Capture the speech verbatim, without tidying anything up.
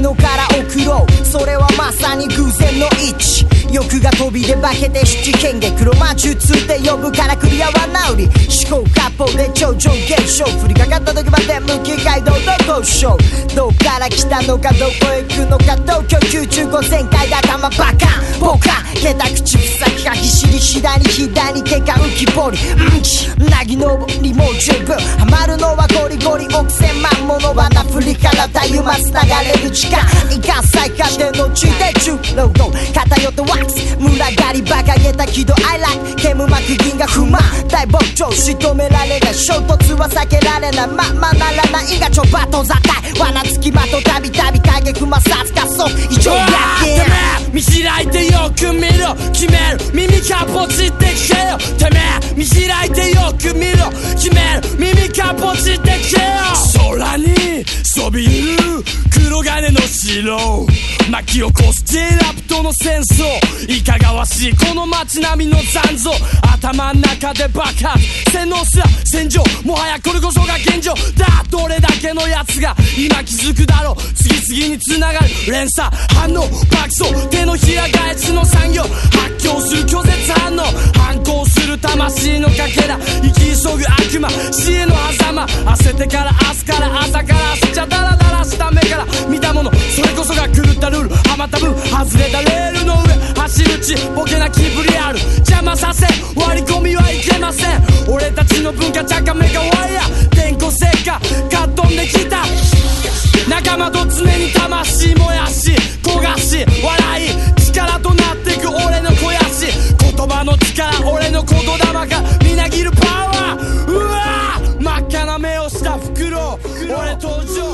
野から送ろう、それはまさに偶然の一致。欲が飛びで化けて七剣下黒魔術って呼ぶからクリアは直り、思考割烹で超常現象、降りかかった時まで無機街道の交渉。どっから来たのかどこへ行くのか、東京きゅうじゅうご全開で頭バカンポカン、下手口塞ぎがひしり左左手が浮き彫り、うんちなぎ登りも十分、ハマるのはゴリゴリ億千万もの罠振りからたゆます流れる時間、いかん最下手の地で重労働偏ってワックス群がり馬鹿げた喜怒哀楽、煙幕銀が不満大膨張、仕留められない衝突は避けられない、ままならないがちょばとざたい罠つきまとたびたび影踏まさずかそう異常やけん、 見開いてよく見ろ決める耳かポチって聞けよ、てめえ見開いてよく見ろ決める耳かポチって聞けよ、空にそびえる黒金の城、巻き起こす J ラプトの戦争、いかがわしいこの街並みの残像、頭ん中で爆発洗脳すら戦場、もはやこれこそが現状だ、どれだけのやつが今気づくだろう、次々に繋がる連鎖反応爆走、手のひら返しの産業、発狂する拒絶反応、反抗する魂のかけら、生き急ぐ悪魔死への狭間、焦ってから明日から朝から焦っちゃダラダラした目から見たもの、それこそが狂ったルール、はまった分外れたレールの上走るちボケな気ぶりある、邪魔させ割り込みはいけません、俺たちの文化茶化メガワイヤー電光石火かっ飛んできた、仲間と常に魂燃やし焦がし笑い力となってく俺の肥やし、言葉の力俺の言霊がみなぎるパワー、うわー真っ赤な目をした袋、俺登場